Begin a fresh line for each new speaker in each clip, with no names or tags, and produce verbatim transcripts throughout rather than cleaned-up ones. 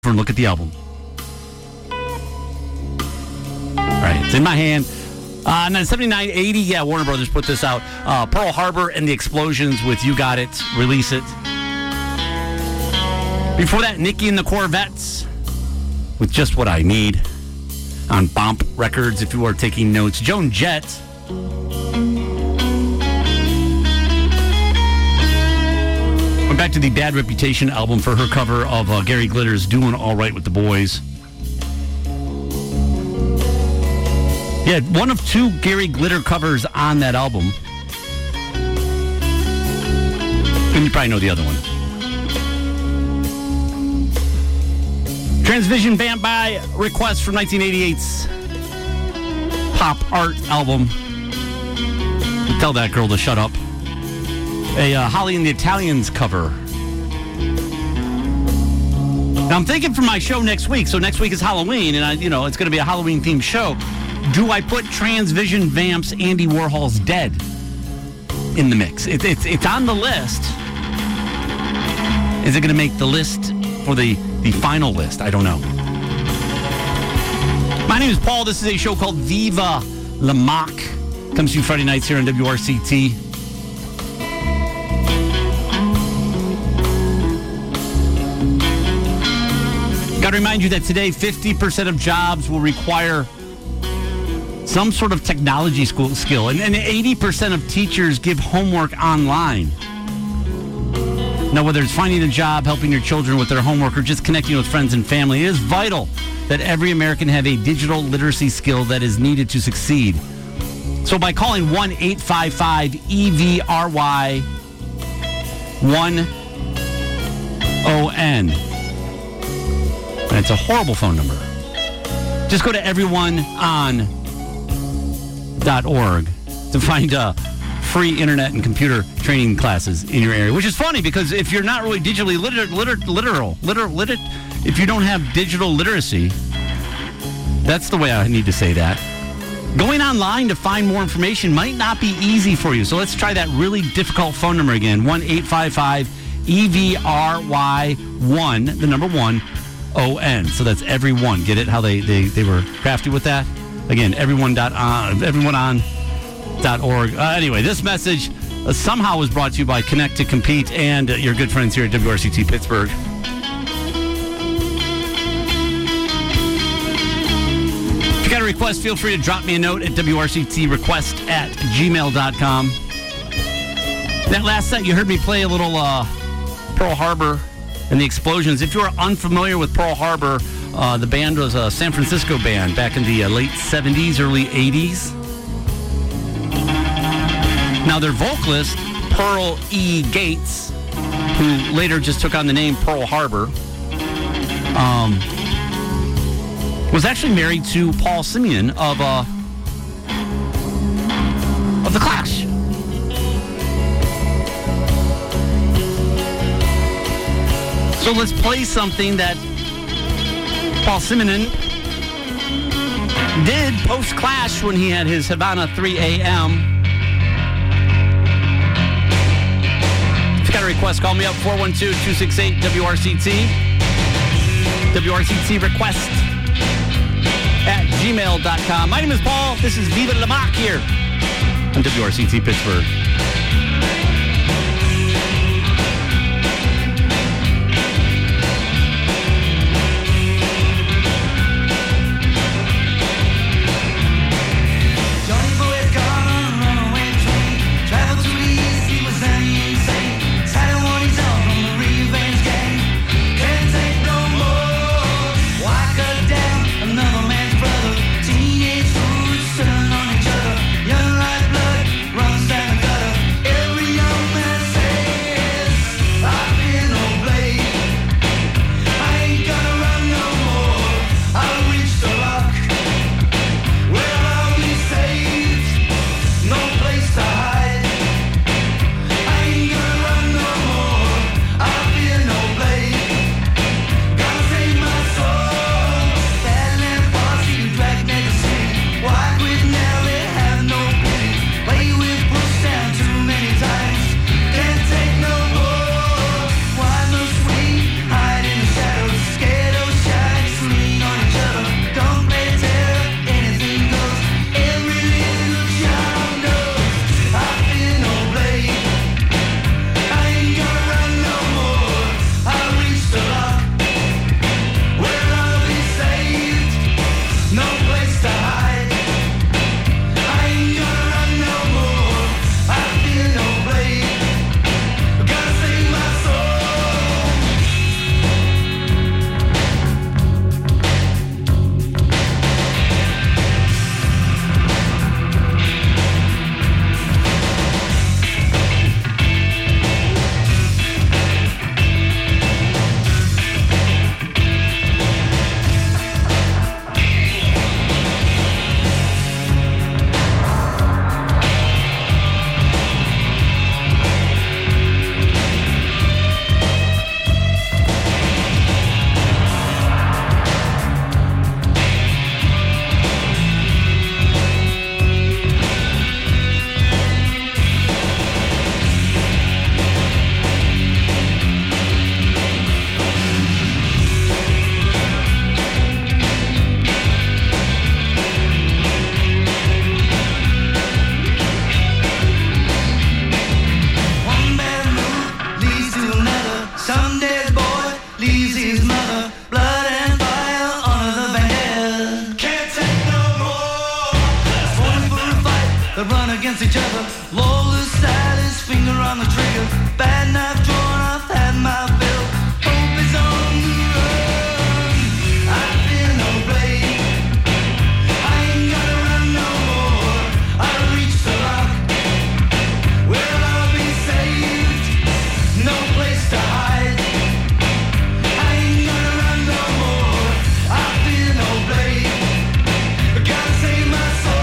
and look at the album. All right, it's in my hand. Uh, and then seventy-nine eighty, yeah, Warner Brothers put this out. Uh, Pearl Harbor and the Explosions with You Got It, Release It. Before that, Nikki and the Corvettes with Just What I Need on Bomp Records, if you are taking notes. Joan Jett. Went back to the Bad Reputation album for her cover of uh, Gary Glitter's Doing All Right with the Boys. Yeah, one of two Gary Glitter covers on that album. And you probably know the other one. Transvision Vamp by request from nineteen eighty-eight's Pop Art album. Tell that girl to shut up. A uh, Holly and the Italians cover. Now I'm thinking for my show next week. So next week is Halloween, and I, you know it's going to be a Halloween themed show. Do I put Transvision Vamp's Andy Warhol's Dead in the mix? It, it's it's on the list. Is it going to make the list for the, the final list? I don't know. My name is Paul. This is a show called Viva La Mac. Comes to you Friday nights here on W R C T. Got to remind you that today fifty percent of jobs will require some sort of technology school skill, and, and eighty percent of teachers give homework online. Now, whether it's finding a job, helping your children with their homework, or just connecting with friends and family, it is vital that every American have a digital literacy skill that is needed to succeed. So by calling one eight five five E V R Y one O N, and it's a horrible phone number, just go to everyone on dot org to find uh, free internet and computer training classes in your area, which is funny because if you're not really digitally liter- liter- literal, liter- liter- if you don't have digital literacy, that's the way I need to say that. Going online to find more information might not be easy for you. So let's try that really difficult phone number again, one eight five five E V R Y one, the number one, O N. So that's everyone. Get it? How they, they, they were crafty with that? Again, everyone dot on, everyone on dot org. Uh, anyway, this message uh, somehow was brought to you by Connect to Compete and uh, your good friends here at W R C T Pittsburgh. If you got a request, feel free to drop me a note at W R C T request at gmail dot com. That last set, you heard me play a little uh, Pearl Harbor and the Explosions. If you are unfamiliar with Pearl Harbor, uh, the band was a San Francisco band back in the uh, late seventies, early eighties. Now, their vocalist, Pearl E. Gates, who later just took on the name Pearl Harbor, um, was actually married to Paul Simeon of uh, of The Clash. So let's play something that Paul Simeon did post-Clash when he had his Havana three a.m. If you got a request, call me up, four one two, two six eight, W R C T. W R C T request at gmail dot com. My name is Paul. This is Viva La Mac here on W R C T Pittsburgh.
Young lifeblood runs down the gutter. against each other. Lawless side, his finger on the trigger. Bad knife drawn, I've had my fill. Hope is on the run. I feel no blame. I ain't gotta run no more. I reach the rock. Well, I'll be saved. No place to hide. I ain't gonna run no more. I feel no blame. I gotta save my soul.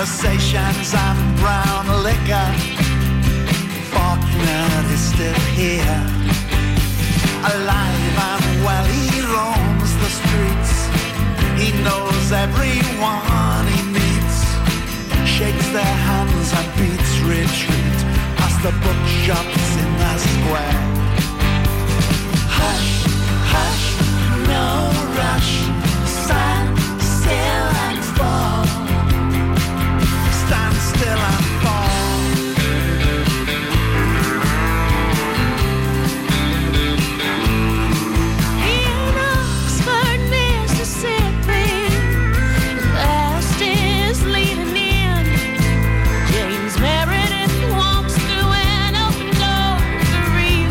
conversations and brown liquor. Faulkner is still here, alive and well. He roams the streets, he knows everyone he meets, shakes their hands and beats retreat past the bookshops in the square. Hush, hush, no rush, stand still and fall. Stand still and fall.
In Oxford, Mississippi, the past is leading in. James Meredith walks through an open door to read.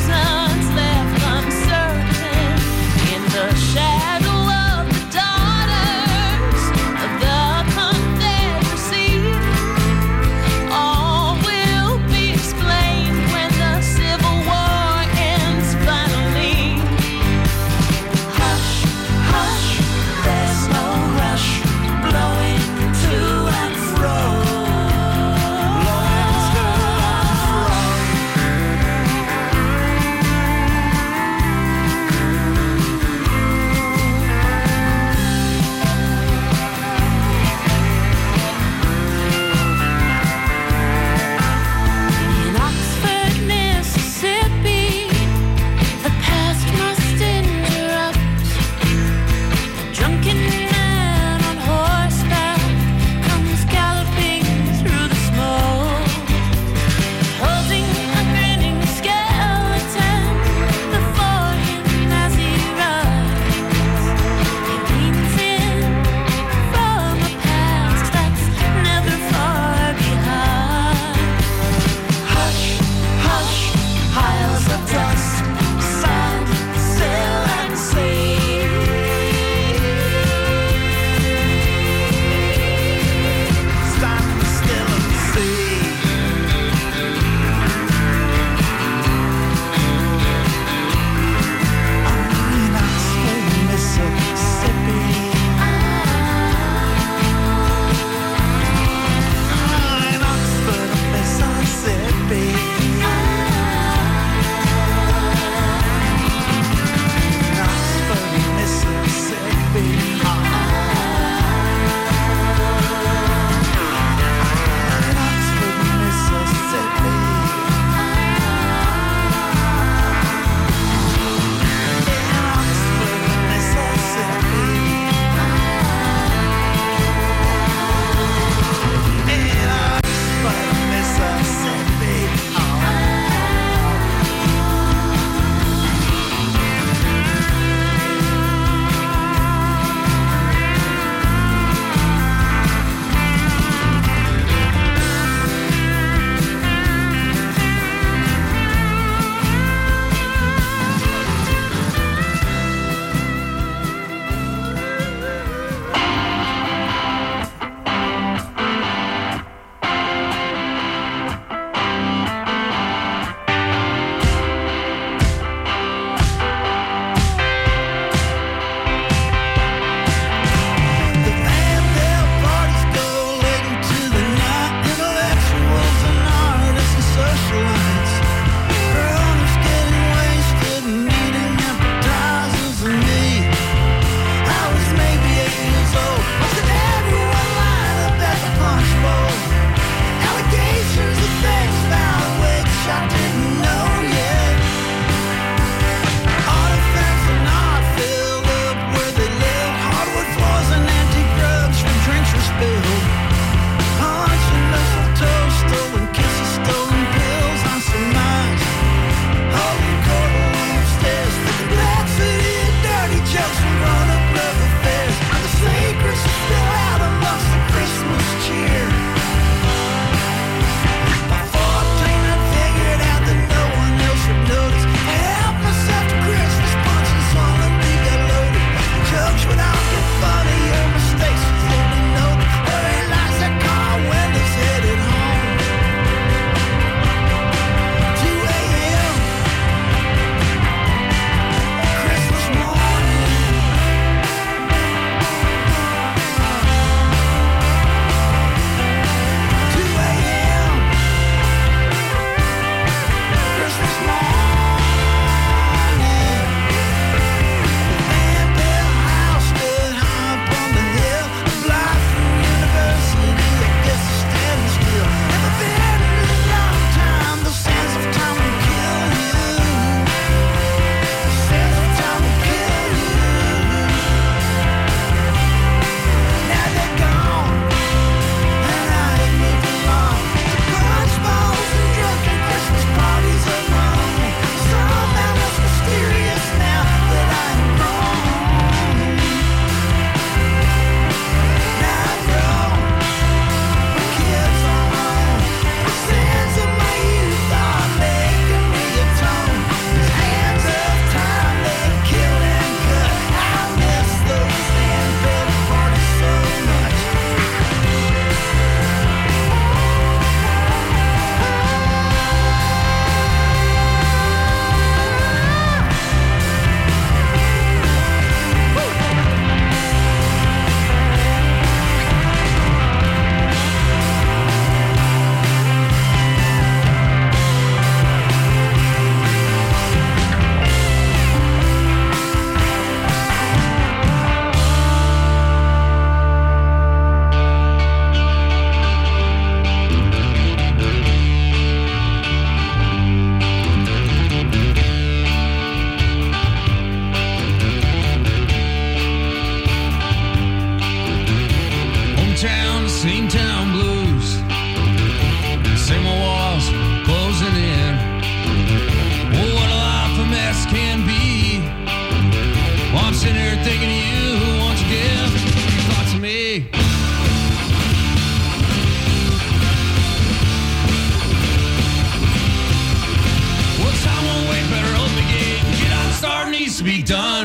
to be done.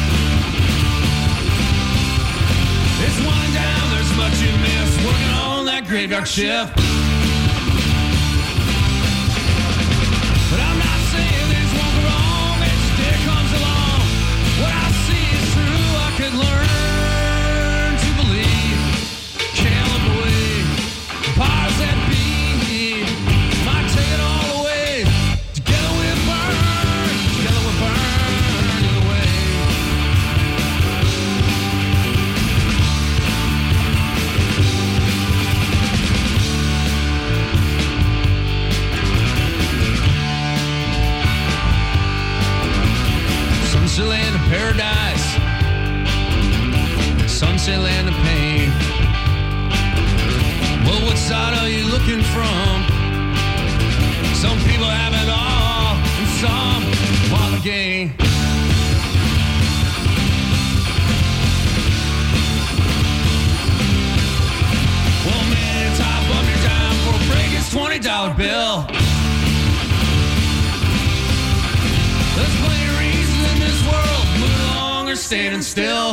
It's winding down, there's much you miss, working on that graveyard shift. But I'm not saying things won't go wrong, each day comes along. What I see is true, I could learn to believe. Can't look away, the powers that be might take it all away. Together we'll burn, together we'll burn either way. Sunset land of paradise, sunset land of pain. Well, what side are you looking from? Some people have it all, and some want the gain. Well, man, top up your time for a break, it's twenty dollar bill. There's plenty of reasons in this world, moving along or standing still.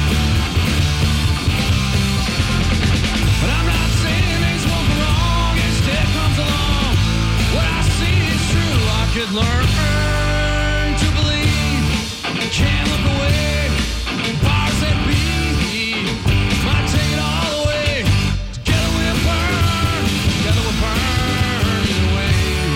But I'm not saying things won't go wrong, each day comes along. What I see is true, I could learn to believe. Can't look away, powers that be might take it all away. Together we'll burn, together we'll burn either way.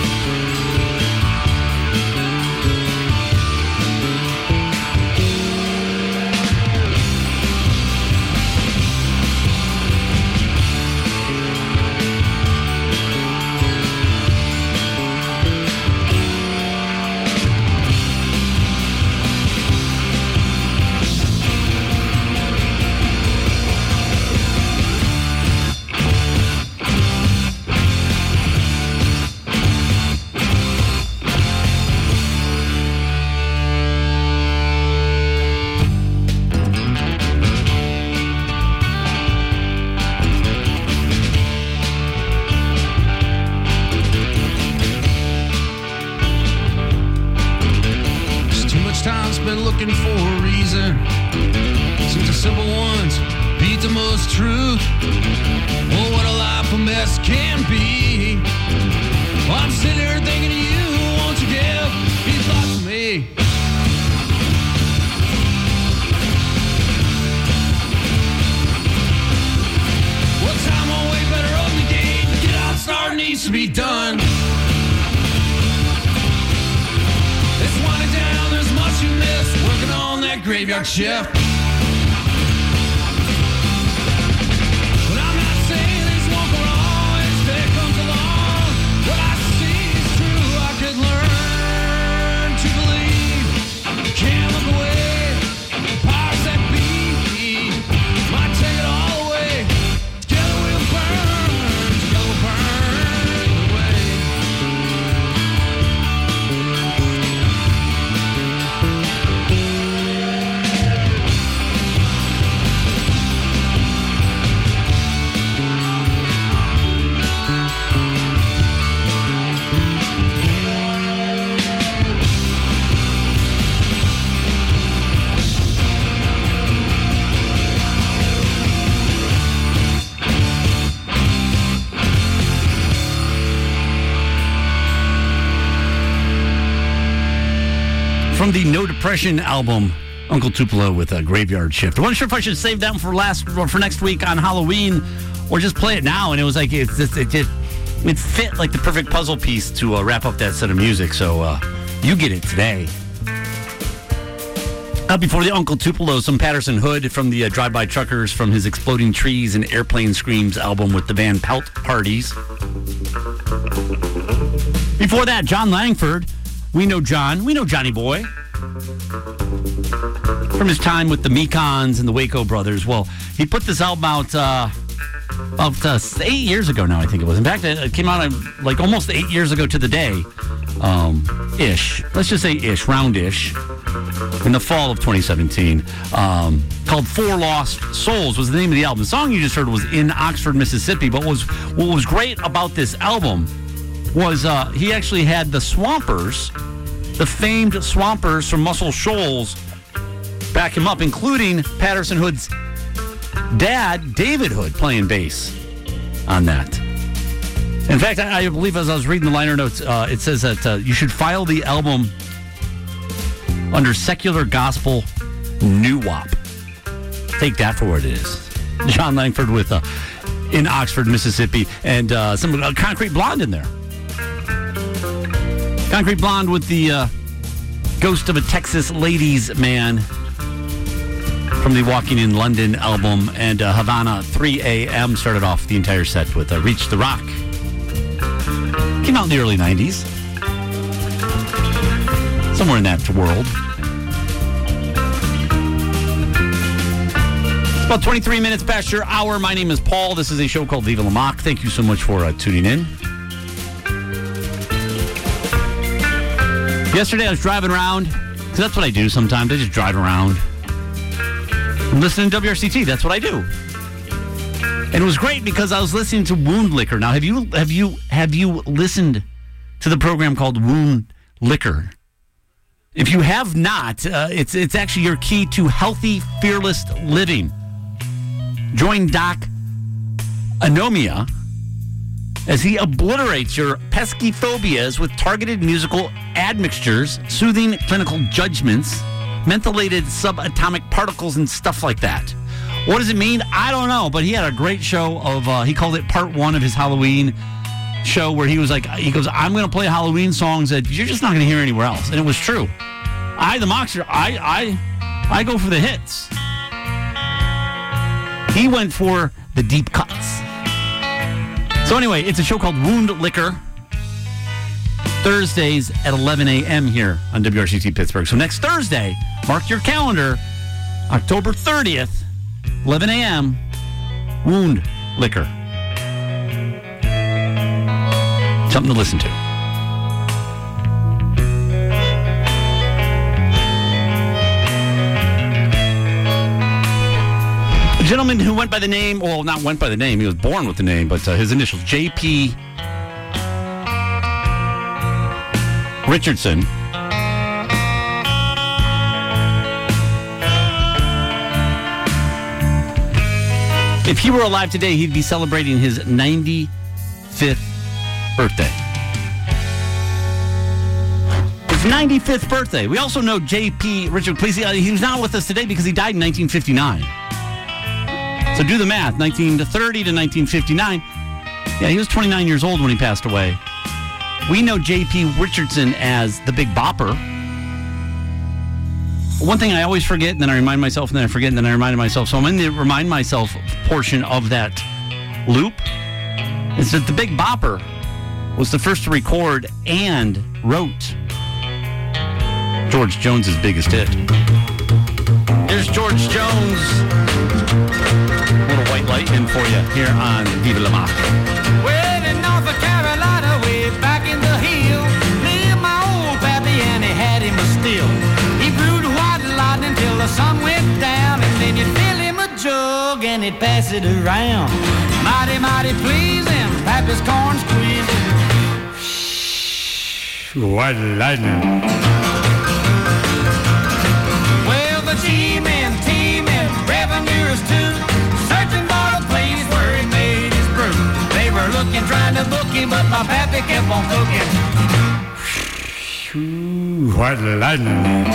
There's too much time spent looking for a reason. Seems the simple ones beat the most truth. Oh, what a life a mess can be. Well, I'm sitting here thinking of you. Won't you give these thoughts to me? Well, time won't wait, better open the gate. Get out, start needs to be done. It's winding down, there's much you miss, working on that graveyard shift. But I'm not saying things won't go wrong, each day comes along. What I see is true, I could learn to believe. Can't look away, powers that be might take it all away. Together we'll burn, together we'll burn away.
From the No Depression album, Uncle Tupelo with a Graveyard Shift. I wasn't sure if I should save that one for last or for next week on Halloween, or just play it now. And it was like it's just, it just it fit like the perfect puzzle piece to uh, wrap up that set of music. So uh, you get it today. Uh, before the Uncle Tupelo, some Patterson Hood from the uh, Drive-By Truckers from his Exploding Trees and Airplane Screams album with the band Pelt Parties. Before that, John Langford. We know John. We know Johnny Boy. From his time with the Mekons and the Waco Brothers. Well, he put this album out uh, about uh, eight years ago now, I think it was. In fact, it came out uh, like almost eight years ago to the day. Um, ish. Let's just say ish, round-ish. In the fall of twenty seventeen. Um, called Four Lost Souls was the name of the album. The song you just heard was In Oxford, Mississippi. But what was, what was great about this album was uh, he actually had the Swampers the famed Swampers from Muscle Shoals back him up, including Patterson Hood's dad, David Hood, playing bass on that. In fact, I, I believe as I was reading the liner notes, uh, it says that uh, you should file the album under secular gospel new wop. Take that for what it is. John Langford with uh, in Oxford, Mississippi, and uh, some uh, Concrete Blonde in there. Concrete Blonde with the uh, Ghost of a Texas Ladies Man from the Walking in London album, and uh, Havana three a.m. started off the entire set with uh, Reach the Rock. Came out in the early nineties. Somewhere in that world. It's about twenty-three minutes past your hour. My name is Paul. This is a show called Viva La Mock. Thank you so much for uh, tuning in. Yesterday I was driving around, because that's what I do sometimes. I just drive around. I'm listening to W R C T. That's what I do. And it was great because I was listening to Wound Liquor. Now, have you have you have you listened to the program called Wound Liquor? If you have not, uh, it's it's actually your key to healthy, fearless living. Join Doc Anomia as he obliterates your pesky phobias with targeted musical admixtures, soothing clinical judgments, mentholated subatomic particles, and stuff like that. What does it mean? I don't know, but he had a great show of, uh, he called it part one of his Halloween show where he was like, he goes, I'm going to play Halloween songs that you're just not going to hear anywhere else. And it was true. I, the Moxer, I, I, I go for the hits. He went for the deep cuts. So anyway, it's a show called Wound Liquor. Thursdays at eleven a.m. here on W R C T Pittsburgh. So next Thursday, mark your calendar, October thirtieth, eleven a.m., Wound Liquor. Something to listen to. A gentleman who went by the name, well, not went by the name, he was born with the name, but uh, his initials, J P Richardson. If he were alive today, he'd be celebrating his ninety-fifth birthday. His ninety-fifth birthday. We also know J P Richard Plessis. He was not with us today because he died in nineteen fifty-nine. So do the math. nineteen thirty to nineteen fifty-nine. Yeah, he was twenty-nine years old when he passed away. We know J P Richardson as the Big Bopper. One thing I always forget, and then I remind myself, and then I forget, and then I remind myself. So I'm in the remind myself portion of that loop. Is that the Big Bopper was the first to record and wrote George Jones's biggest hit. Here's George Jones. A little white lightning for you here on Viva La Mock.
Well, in North Carolina, way back in the hill, lived my old pappy, and he had him a still. He brewed white lightning till the sun went down, and then you'd fill him a jug and he'd pass it around. Mighty, mighty pleasing, pappy's corn squeezing.
White lightning.
Well, the G-men, T-men, revenuers too, searching for a place where he made his brew. They were looking, trying to book him, but my pappy kept on cooking.
White lightning.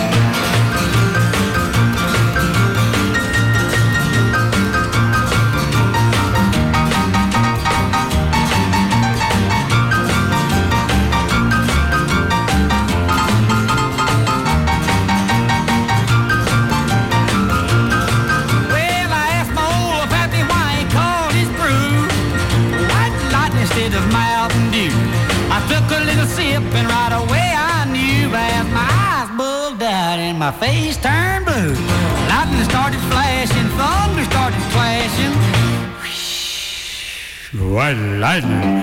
Of Mountain Dew, I took a little sip and right away I knew as my eyes bugged out and my face turned blue. Lightning started flashing, thunder started clashing.
White lightning.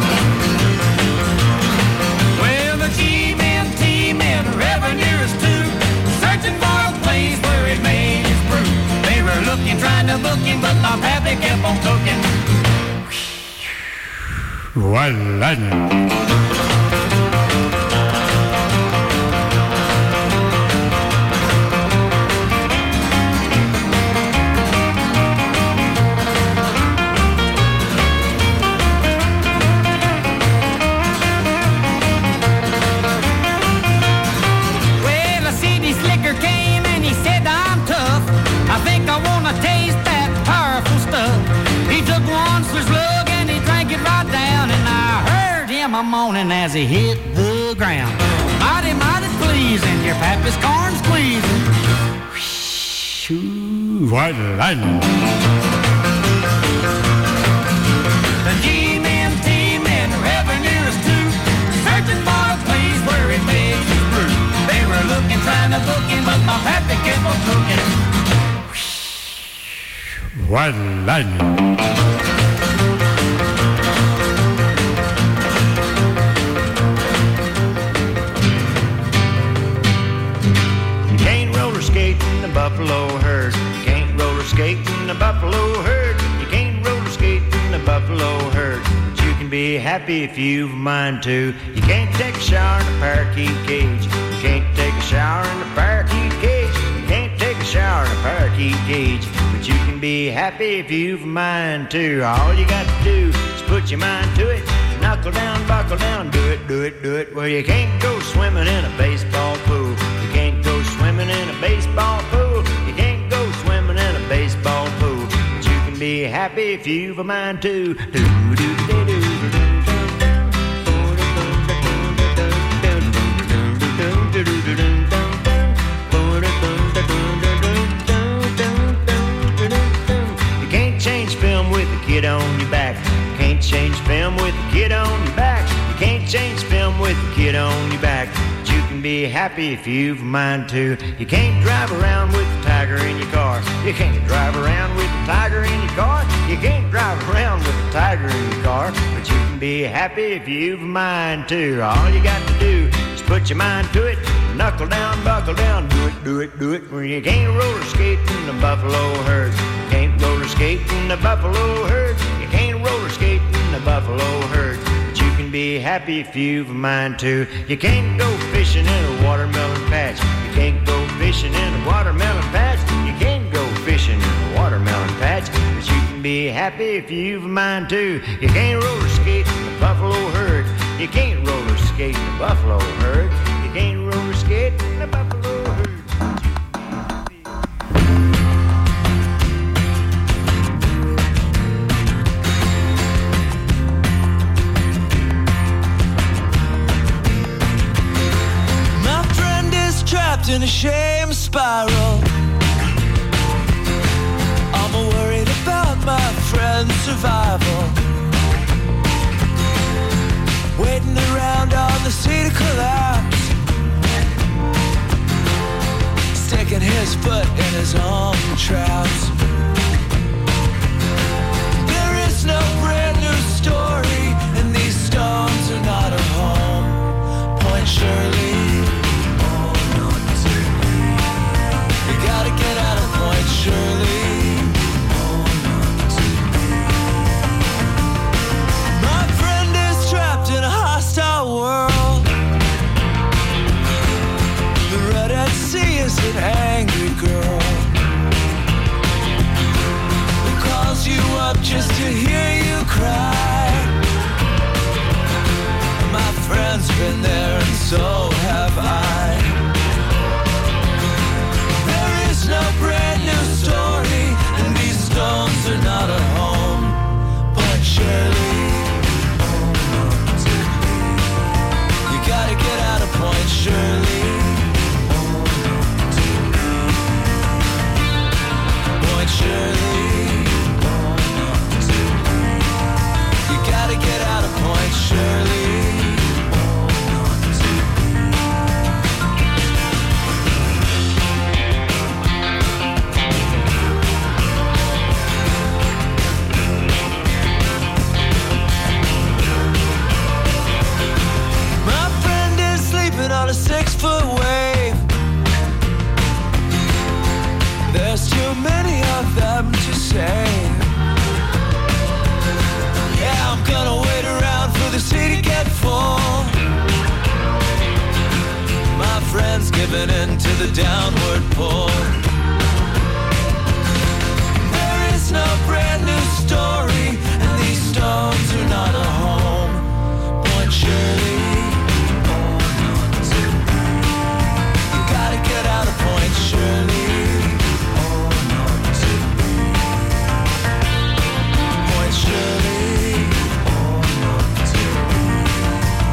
Well, the G-men, T-men, revenuers too, searching for a place where he made his brew. They were looking, trying to book him, but my pappy kept on cooking.
White lightning.
morning as he hit the ground. Mighty, mighty pleasing, your pappy's corn squeezing. Whoosh, white lightning. The G-men, T-men, revenuers too, searching for a place where he makes his brew. They were looking, trying to book him, but my pappy kept on cooking. White lightning.
You can't roller skate in the buffalo herd. You can't roller skate in the buffalo herd. You can't roller skate in the buffalo herd. But you can be happy if you've a mind to. You can't take a shower in a parakeet cage. You can't take a shower in a parakeet cage. You can't take a shower in a parakeet cage. But you can be happy if you've a mind to. All you got to do is put your mind to it. Knuckle down, buckle down, do it, do it, do it. Well, you can't go swimming in a baseball pool. You can't go swimming in a baseball pool. You can't go swimming in a baseball pool. But you can be happy if you've a mind to. Do, do, do, do, do. You can't change film with a kid on your back. You can't change film with a kid on your back. You can't change film with a kid on your back. But you can be happy if you've a mind to. You can't drive around with a tiger in your car. You can't drive around with a tiger in your car. You can't drive around with a tiger in your car. But you can be happy if you've a mind to. All you got to do is put your mind to it. Knuckle down, buckle down, do it, do it, do it. Well, you can't roller skate in the buffalo herd. You can't roller skate in the buffalo herd. You can't roller skate in the buffalo herd. But you can be happy if you've a mind to. You can't go fishing in a watermelon patch. You can't go fishing in a watermelon patch. You can't go fishing in a watermelon patch. But you can be happy if you've a mind to. You can't roller skate in the buffalo herd. You can't roller skate in the buffalo herd. You can't roller skate in the buffalo herd.
My friend is trapped in a shame spiral. I'm worried about my friend's survival. Waiting around on the sea to collapse, sticking his foot in his own traps. There is no brand new story, and these stones are not a home. Point Shirley. You gotta get out of Point Shirley. In a hostile world, the Red Sea is an angry girl who calls you up just to hear you cry. My friend's been there and so have I. There is no brand new story, and these stones are not a home. Point Shirley. Gotta get out of Point Shirley. Point Shirley. You gotta get out of Point Shirley. On a six-foot wave, there's too many of them to save. Yeah, I'm gonna wait around for the sea to get full. My friend's giving in to the downward pull. There is no brand new story, and these stones are not a home. Point Shirley. Get out of Point Shirley. Point Shirley.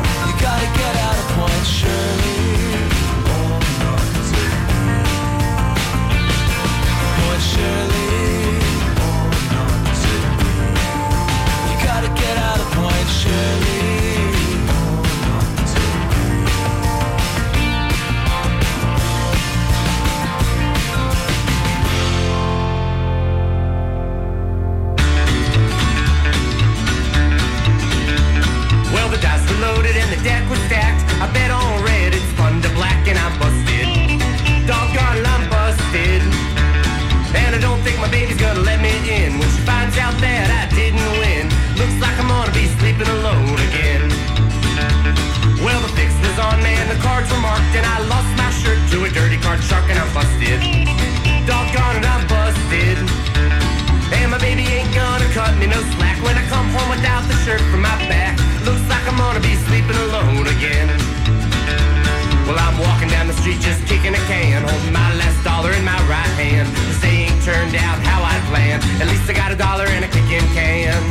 street just kicking a can, holding my last dollar in my right hand. This day ain't turned out how I planned. At least I got a dollar and a kicking can.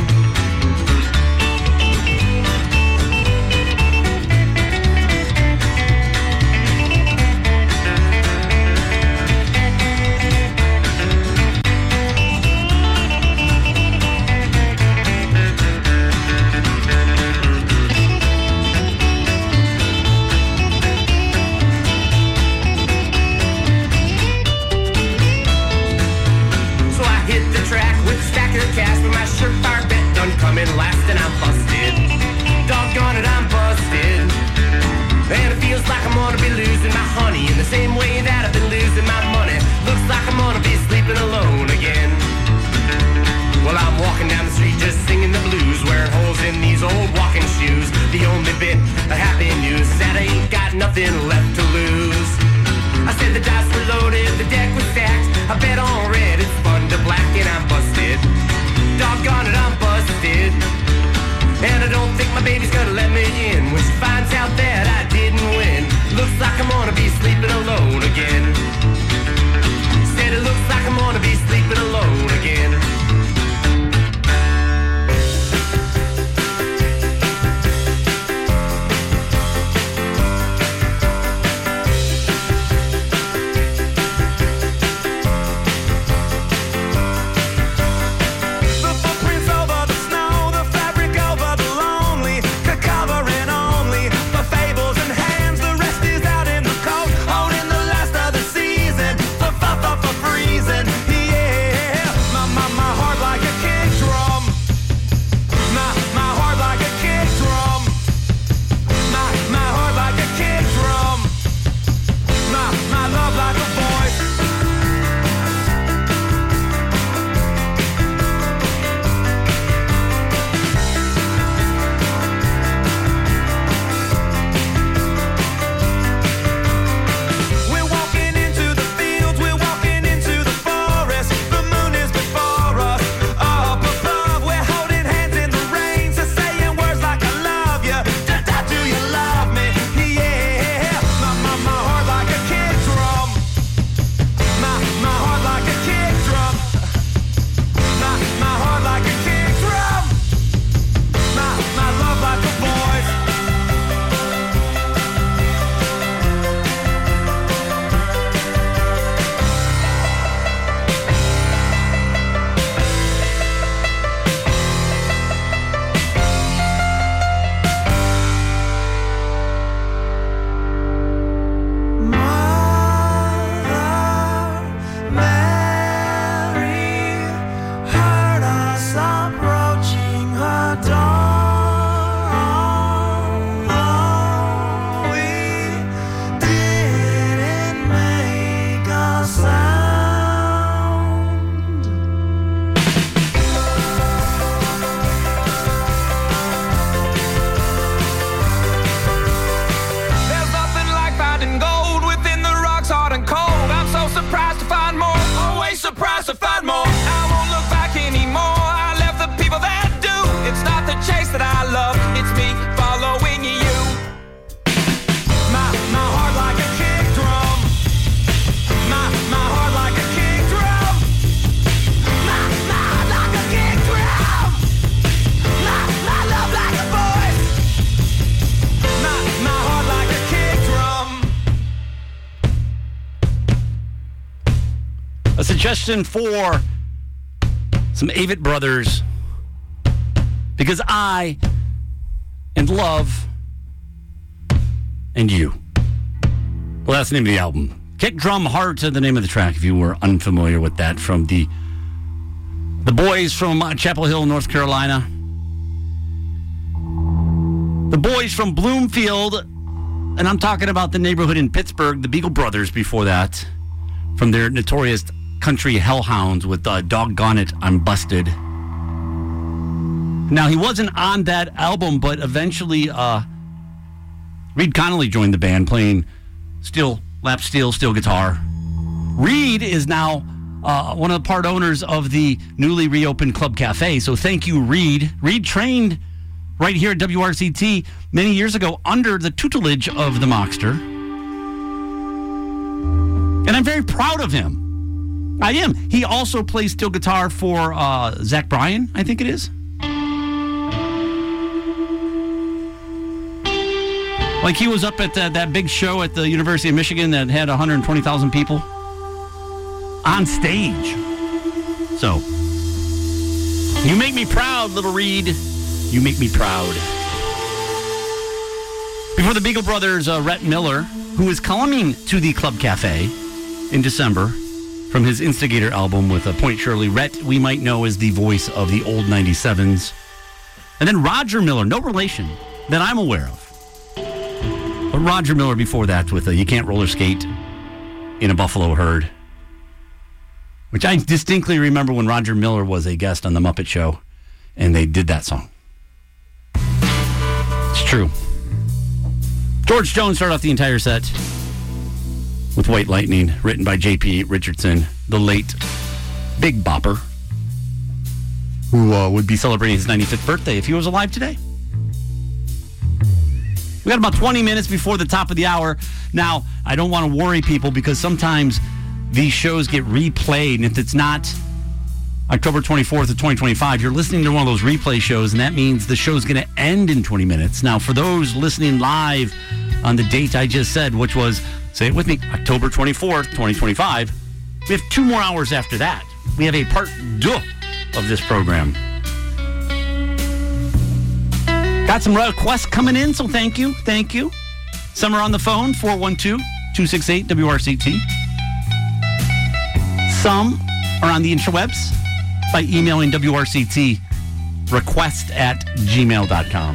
Surefire bet done coming last and I'm busted. Doggone it, I'm busted. And it feels like I'm gonna be losing my honey in the same way that I've been losing my money. Looks like I'm gonna be sleeping alone again. Well, I'm walking down the street just singing the blues, wearing holes in these old walking shoes. The only bit of happy news is that I ain't got nothing left to lose. I said the dice were loaded, the deck was stacked. I bet on red, it's fun to black, and I'm busted. Doggone it, I'm busted. And I don't think my baby's gonna let me in when she finds out that I didn't win. Looks like I'm gonna be sleeping alone again. Said it looks like I'm gonna be sleeping alone again.
Suggestion for some Avett Brothers, because I and love and you. Well, that's the name of the album. Kick Drum Heart, the name of the track, if you were unfamiliar with that, from the the boys from uh, Chapel Hill, North Carolina. The boys from Bloomfield, and I'm talking about the neighborhood in Pittsburgh, the Beagle Brothers before that, from their notorious country hellhounds with uh, Doggone It, I'm Busted. Now, he wasn't on that album, but eventually uh, Reed Connolly joined the band playing steel, lap steel, steel guitar. Reed is now uh, one of the part owners of the newly reopened Club Cafe, so thank you, Reed. Reed trained right here at W R C T many years ago under the tutelage of the Mockster. And now he wasn't on that album, but eventually uh, Reed Connolly joined the band playing steel, lap steel, steel guitar. Reed is now uh, one of the part owners of the newly reopened Club Cafe, so thank you, Reed. Reed trained right here at W R C T many years ago under the tutelage of the Mockster. And I'm very proud of him. I am. He also plays steel guitar for uh, Zach Bryan, I think it is. Like he was up at the, that big show at the University of Michigan that had one hundred twenty thousand people on stage. So, you make me proud, Little Reed. You make me proud. Before the Beagle Brothers, uh, Rhett Miller, who is coming to the Club Cafe in December from his Instigator album with uh, Point Shirley. Rhett, we might know as the voice of the old ninety-sevens. And then Roger Miller, no relation that I'm aware of. But Roger Miller before that with uh, You Can't Roller Skate in a Buffalo Herd. Which I distinctly remember when Roger Miller was a guest on The Muppet Show and they did that song. It's true. George Jones started off the entire set with White Lightning, written by J P Richardson, the late Big Bopper, who uh, would be celebrating his ninety-fifth birthday if he was alive today. We got about twenty minutes before the top of the hour. Now, I don't want to worry people because sometimes these shows get replayed, and if it's not October twenty-fourth of twenty twenty-five, you're listening to one of those replay shows, and that means the show's going to end in twenty minutes. Now, for those listening live on the date I just said, which was, say it with me, October twenty-fourth, twenty twenty-five, we have two more hours after that. We have a part deux of this program. Got some requests coming in, so thank you, thank you. Some are on the phone, four one two, two six eight, W R C T. Some are on the interwebs by emailing W R C T request at gmail dot com.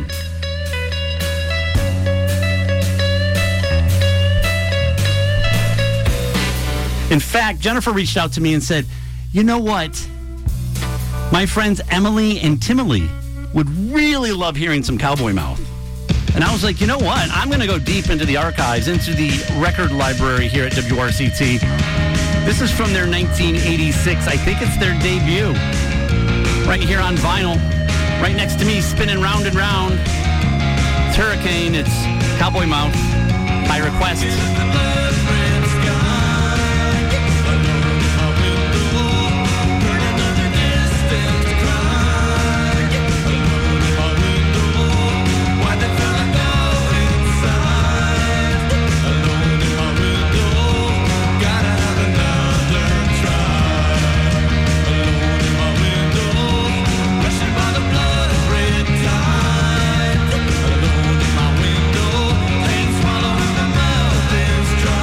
In fact, Jennifer reached out to me and said, you know what? My friends Emily and Timely would really love hearing some Cowboy Mouth. And I was like, you know what? I'm going to go deep into the archives, into the record library here at W R C T. This is from their nineteen eighty-six. I think it's their debut. Right here on vinyl. Right next to me, spinning round and round. It's Hurricane. It's Cowboy Mouth. By request.
Swallowing the mouth and straw.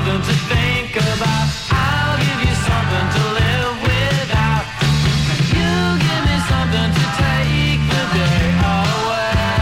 something to think about. I'll give you something to live without. And you give me something to take the day away.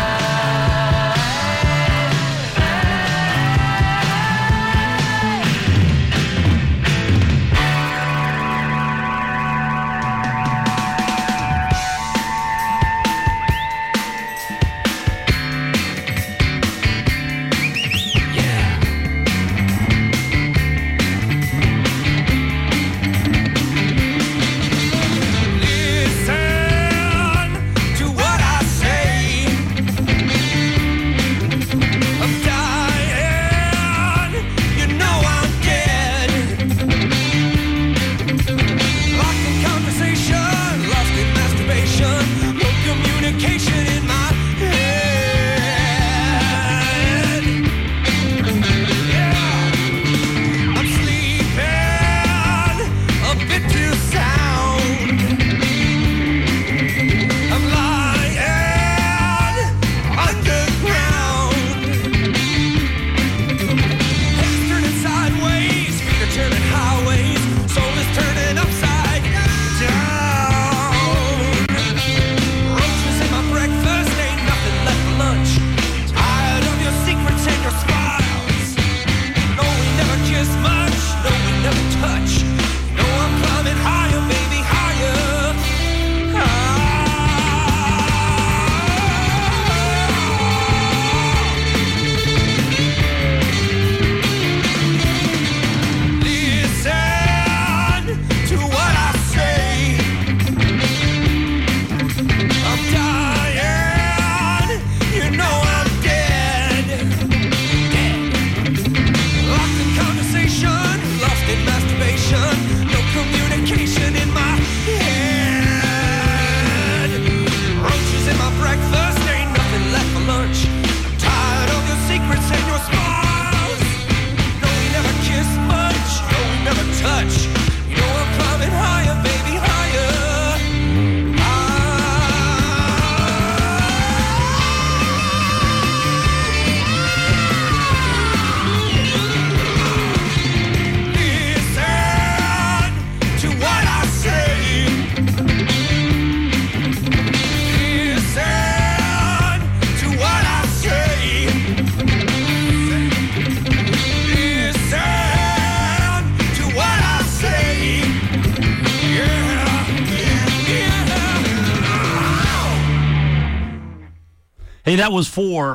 Hey, that was for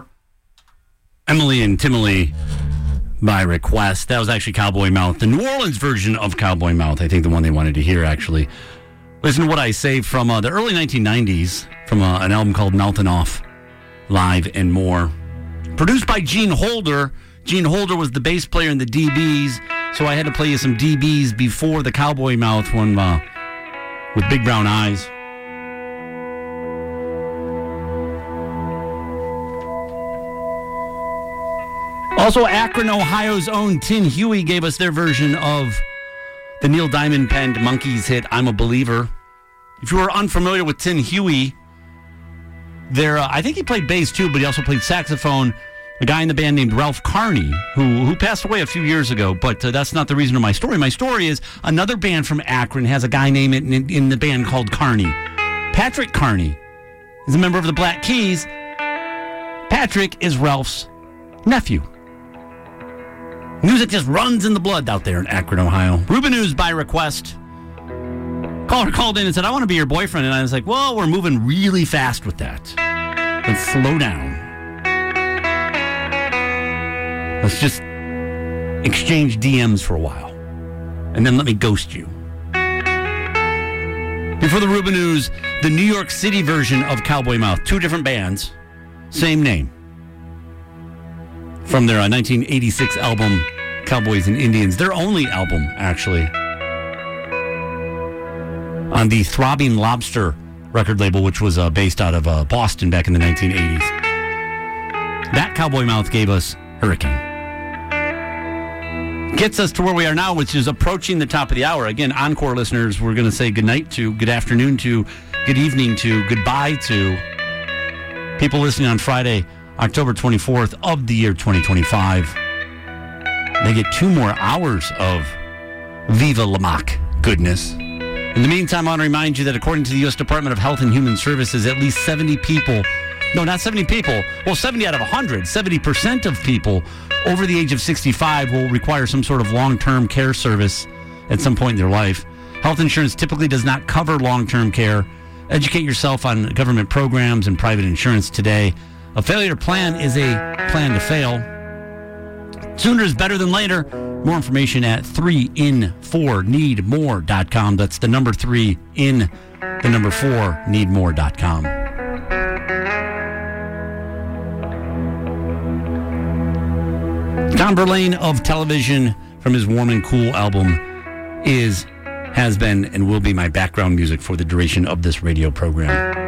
Emily and Timely by request. That was actually Cowboy Mouth, the New Orleans version of Cowboy Mouth. I think the one they wanted to hear, actually. Listen to what I say from uh, the early nineteen nineties, from uh, an album called Melting Off, Live and More. Produced by Gene Holder. Gene Holder was the bass player in the D Bs, so I had to play you some D Bs before the Cowboy Mouth one uh, with Big Brown Eyes. Also, Akron, Ohio's own Tin Huey gave us their version of the Neil Diamond penned Monkees hit, I'm a Believer. If you are unfamiliar with Tin Huey, there, uh, I think he played bass too, but he also played saxophone. A guy in the band named Ralph Carney, who who passed away a few years ago, but uh, that's not the reason of my story. My story is another band from Akron has a guy named in, in the band called Carney. Patrick Carney is a member of the Black Keys. Patrick is Ralph's nephew. Music just runs in the blood out there in Akron, Ohio. Ruben News by request. Caller called in and said, I want to be your boyfriend. And I was like, well, we're moving really fast with that. Let's slow down. Let's just exchange D Ms for a while. And then let me ghost you. Before the Ruben News, the New York City version of Cowboy Mouth. Two different bands, same name. From their uh, nineteen eighty-six album, Cowboys and Indians. Their only album, actually. On the Throbbing Lobster record label, which was uh, based out of uh, Boston back in the nineteen eighties. That Cowboy Mouth gave us Hurricane. Gets us to where we are now, which is approaching the top of the hour. Again, Encore listeners, we're going to say good night to, good afternoon to, good evening to, goodbye to people listening on Friday, October twenty-fourth of the year twenty twenty-five. they get two more hours of Viva La Mac goodness. In the meantime, I want to remind you that according to the U S Department of Health and Human Services, at least seventy people, no, not seventy people, well, seventy out of one hundred, seventy percent of people over the age of sixty-five will require some sort of long-term care service at some point in their life. Health insurance typically does not cover long-term care. Educate yourself on government programs and private insurance today. A failure plan is a plan to fail. Sooner is better than later. More information at three in four need more dot com. That's the number three in the number four need more dot com. Tom Verlaine of Television from his Warm and Cool album is, has been, and will be my background music for the duration of this radio program.